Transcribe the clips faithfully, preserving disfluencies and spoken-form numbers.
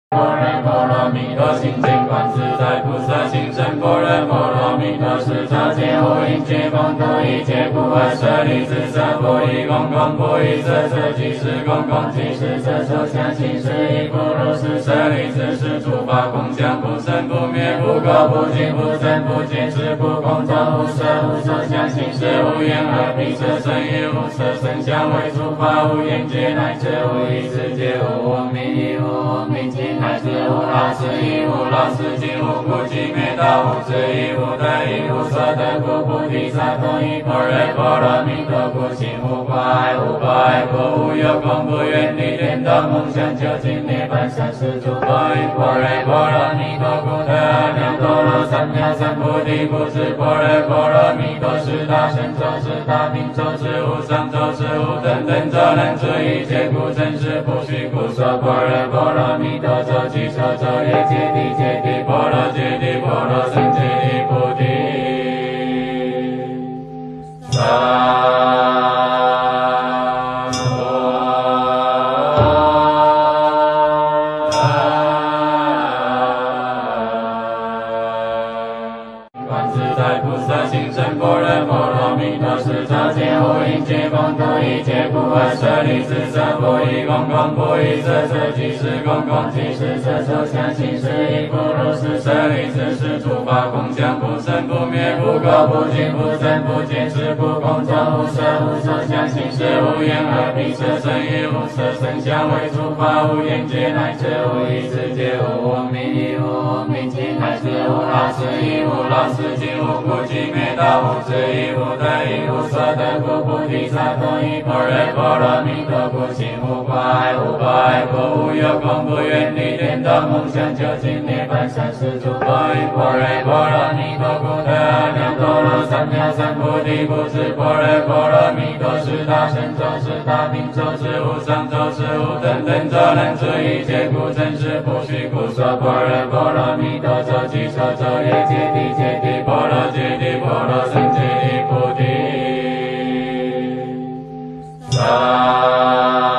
般若波罗蜜多心经观自在菩萨行深般若波罗蜜多时，照见五阴皆风度一切不二舍利子，色不异空，空不异色，色即是空，空即是色，受想行识亦不如是舍利子，是诸法空相，不生不灭，不垢不净，不增不减，是不空中无色，无受想行识，无眼耳鼻舌身也无色声香味触法，无眼界乃至无意识界，无无明亦无无明尽，乃至无老死亦无老死尽，无苦集灭道，无智亦无得亦无所得故，菩提萨埵依般若波罗蜜多故，心无挂碍，无挂碍故，无有空，不愿离颠倒梦想，究竟涅槃三世诸佛依般若波罗蜜多故，得阿耨多罗三藐三菩提故，知般若波罗蜜多是大神咒，是大明咒，是无上咒，是无等等咒，能知一切故，真实不虚故，说般若波罗蜜多咒，即说咒业揭谛揭谛波罗揭谛波罗僧揭谛菩提。萨观自在菩萨行深般若波罗蜜多时，照见五阴皆风度一切不二舍利子，色不异空，空不异色，色即是空，空即是色，受想行识亦不如是舍利子，是诸法空相，不生不灭，不垢不净，不增不减，是不空中无色，无受想行识，无眼耳鼻舌身也无色声香味触法，无眼界乃至无意识界，无无明亦无无明尽，乃至无老死亦无老死尽，无苦集灭道，无智亦无得亦无所得故，菩提萨埵依般若波罗蜜多故，心无挂碍，无挂碍故，无有空，不愿离颠倒梦想，究竟涅槃三世诸佛依般若波罗蜜多故，得阿耨多罗三藐三菩提故，知般若波罗蜜多是大神咒，是大明咒，是无上咒，是无等等咒，能知一切故，真实不虚故，说般若波罗蜜多咒，即说咒业揭谛揭谛波罗揭谛波罗僧揭谛菩提。萨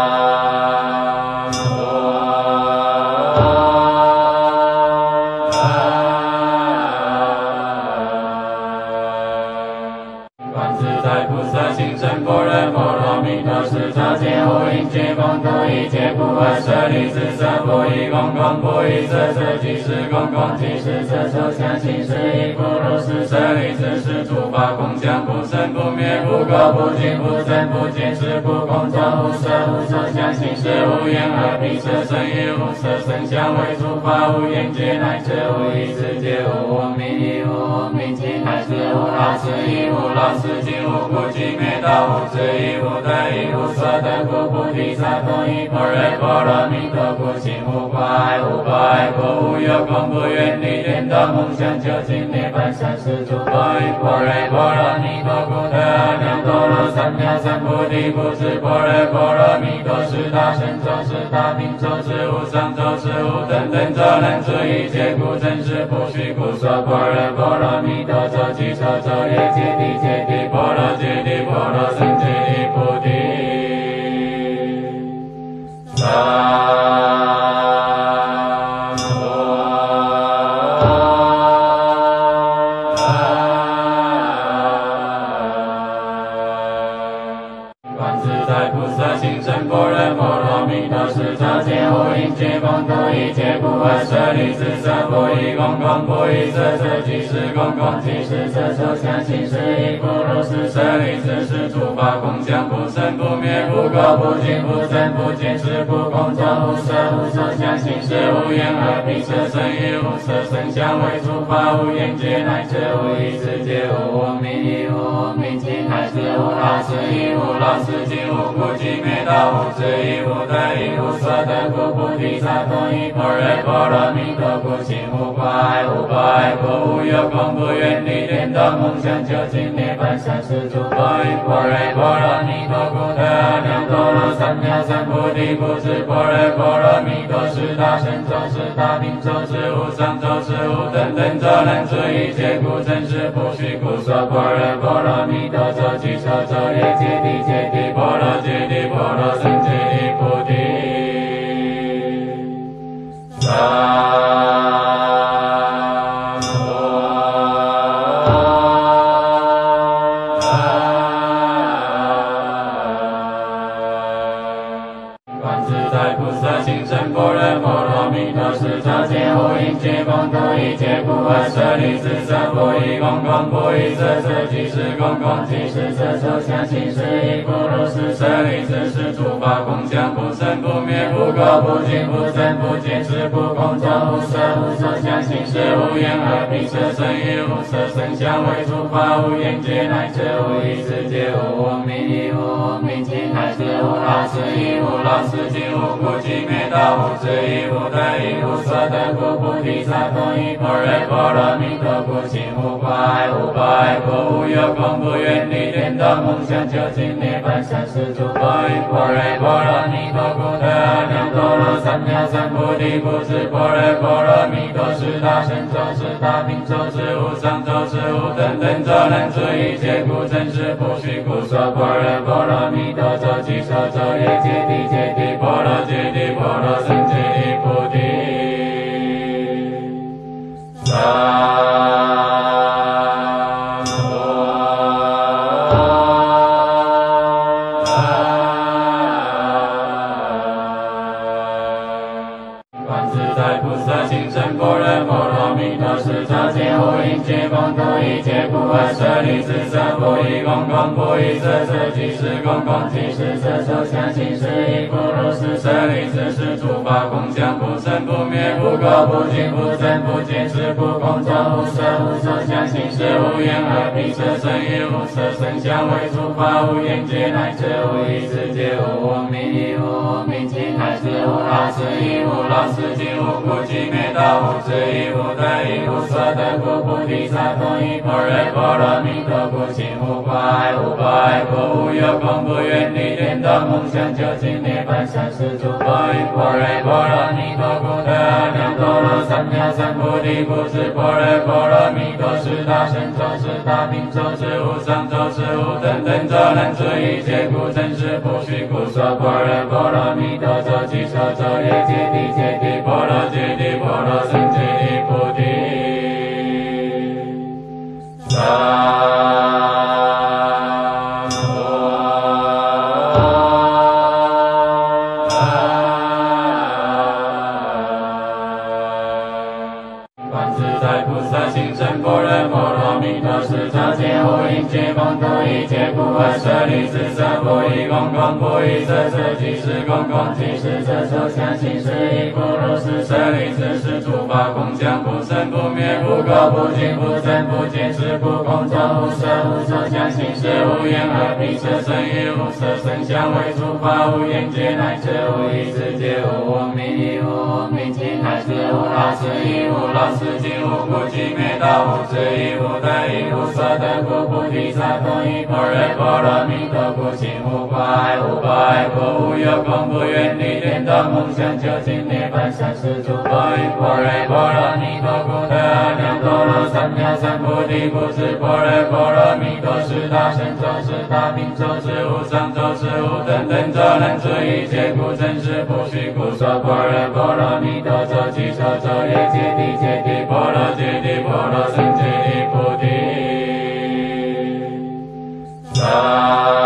观自在菩萨行深般若波罗蜜多时，照见五阴皆风度一切不二舍利子，色不异空，空不异色，色即是空，空即是色，受想行识亦不如是舍利子，是诸法空相，不生不灭，不垢不净，不增不减，是不空中无色，无受想行识，无眼耳鼻舌身也无色声香味触法，无眼界乃至无意识界，无无明亦无无明尽，乃至无老死亦无老死尽，无苦集灭道，无智亦无得亦无所得故，菩提萨埵依般若波罗蜜多故，心无挂碍，无挂碍故，无有空，不愿离颠倒梦想，究竟涅槃三世诸佛依般若波罗蜜多故，得阿耨多罗三藐三菩提故，知般若波罗蜜多是大神咒，是大明咒，是无上咒，是无等等咒，能知一切故，真实不虚故，说般若波罗蜜多咒，即说咒业揭谛揭谛波罗揭谛波罗僧揭谛菩提。萨观自在菩萨行深般若波罗蜜多时，照见五阴皆风度一切不二舍利子，色不异空，空不异色，色即是空，空即是色，受想行识亦不如是舍利子，是诸法空相，不生不灭，不垢不净，不增不减，是不空中无色，无受想行识，无眼耳鼻舌身也无色声香味触法，无眼界乃至无意识界，无无明亦无无明尽，乃至无老死亦无老死尽，无苦集灭道，无智亦无得亦无所得故，菩提萨埵依般若波罗蜜多故，心无挂碍，无挂碍故，无有空，不愿离颠倒梦想，究竟涅槃三世诸佛依般若波罗蜜多故，得阿耨多罗三藐三菩提故，知般若波罗蜜多是大神咒，是大明咒，是无上咒，是无等等咒，能知一切故，真实不虚故，说般若波罗蜜多咒，即说咒业揭谛揭谛波罗揭谛波罗僧揭谛菩提。萨观自在菩萨行深般若波罗蜜多时，照见五阴皆空，度一切不二舍利子，色不异空，空不异色，色即是空，空即是色，受想行识亦不如是。舍利子，是诸法空相，不生不灭，不垢不净，不增不减，是不空中无色，无受想行识，无眼耳鼻舌身意，无色声香味触法，无眼界，乃至无意识界，无我名亦无我名尽，乃至无老死亦无老死尽，无苦集灭道，无智亦无得亦无所得故，菩提萨埵依般若波罗蜜多故，心无挂碍，无挂碍故，无有空，不远离颠倒梦想，究竟涅槃，三世诸佛依般若波罗蜜多故，得阿耨多罗三藐三菩提故，知般若波罗蜜多是大神咒，是大明咒，是无上咒，是无等等咒，能除一切苦，真实不虚故，说般若波罗蜜多咒，即说咒业界地界地波罗揭谛波罗僧揭谛菩提萨观自在菩萨行深般若波罗蜜多时，照见五阴皆空，度一切不二舍利子，色不异空，空不异色，色即是空，空即是色，受想行识亦不如是。舍利子，是诸法空相，不生不灭，不垢不净，不增不减，是不空中无色，无受想行识，无眼耳鼻舌身意，无色声香味触法，无眼界，乃至无意识界，无我名亦无我名尽，乃至无老死亦无老死尽，无苦集灭道，无智亦无得亦无所得故，菩提萨埵依般若波罗蜜多故，心无挂碍，无挂碍故，无有空，不远离颠倒梦想，究竟涅槃，三世诸佛依般若波罗蜜多故，得阿耨多罗三藐三菩提故，知般若波罗蜜多是大神咒，是大明咒，是无上咒，是无等等咒，能除一切苦，真实不虚故，说般若波罗蜜多咒，即说咒业界地界地波罗揭谛波罗僧揭谛菩提萨观自在菩萨行深般若波罗蜜多时，照见五阴皆空，度一切不二舍利子，色不异空，空不异色，色即是空，空即是色，受想行识亦不如是。舍利子，是诸法空相，不生不灭，不垢不净，不增不减，是不空中无色，无受想行识，无眼耳鼻舌身意，无色声香味触法，无眼界，乃至无意识界，无我名亦无我名尽，乃至无老死亦无老死尽，无苦集灭道，无智亦无得亦无所得故，菩提萨埵依般若波罗蜜多故，心无挂碍，无挂碍故，无有空，不远离颠倒梦想，究竟涅槃，三世诸佛依般若波罗蜜多故，得阿耨多罗三藐三菩提故，知般若波罗蜜多是大神咒，是大明咒，是无上咒，是无等等咒，能除一切苦，真实不虚故，说般若波罗蜜多咒，即说咒业界地界地波罗揭谛波罗僧揭谛菩提萨